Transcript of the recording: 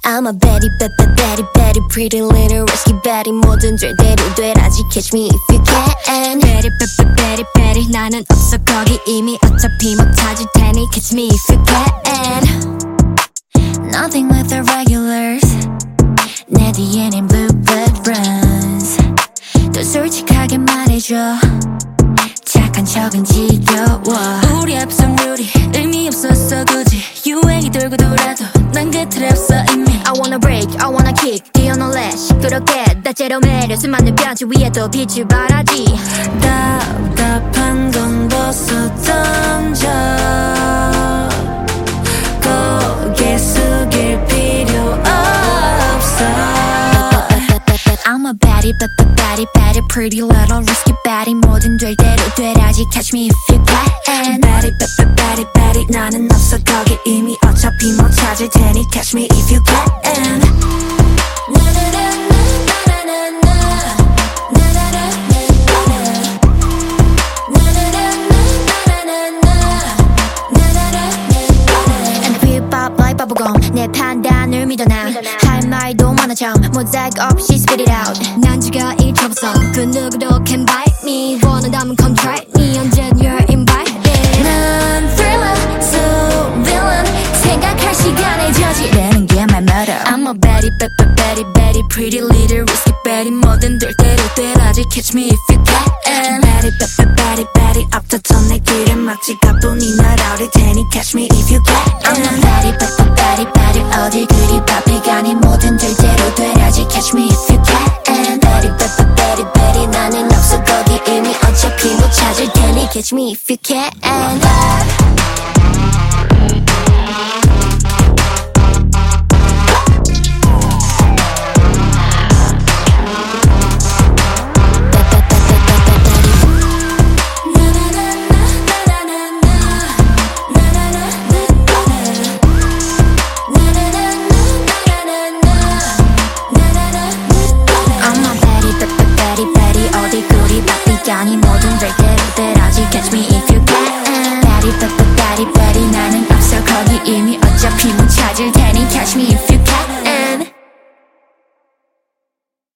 I'm a Betty, Betty, Betty, pretty little risky Betty. 뭐든 절대로 되라지 catch me if you can. Betty, Betty, Betty, 나는 없어 거기 이미 어차피 못 찾을 테니 catch me if you can. Nothing with the regulars. 내 뒤에는 bluebird runs. 더 솔직하게 말해줘. 착한 척은 지겨워. 우리 앞선 룰이 의미 없었어 굳이. 유행이 돌고 돌아도 난 그 틀에 없어 이미. I wanna break, I wanna kick, 뛰어놀래 시끄럽게 다채로 매력 수많은 변치 위에도 빛을 발하지. 답답한 건 벗어 던져. 고개 숙일 필요 없어. I'm a baddie, baddie, baddie, pretty little risky baddie. 뭐든 될 대로 되라지 catch me if you can. Baddie, baddie, baddie, 나는 없어 거기 이미 어차피 못 찾을 테니 catch me if you can. 내 판단을 믿어 난 할 말도 많아 참 모자이크 없이 spit it out. 난 지가 이 troublesome 그 누구도 can bite me. 원한다면 come try me 언젠 you're invited. 난 thriller so villain 생각할 시간에 저지르는 게 my motto. I'm a Betty, Betty, Betty, pretty little risky Betty. 뭐든 될 대로 되라지 catch me if you can. Betty, Betty, Betty 앞서던 내 길을 막지 가뿐히 날아올 테니 catch me if you can. I'm a Betty, Betty, Betty, 어딜 그리 바삐 가니 뭐든 될 대로 되라지 catch me if you can. Betty, Betty, Betty, 나는 없어 거기 이미 어차피 못 찾을 테니 catch me if you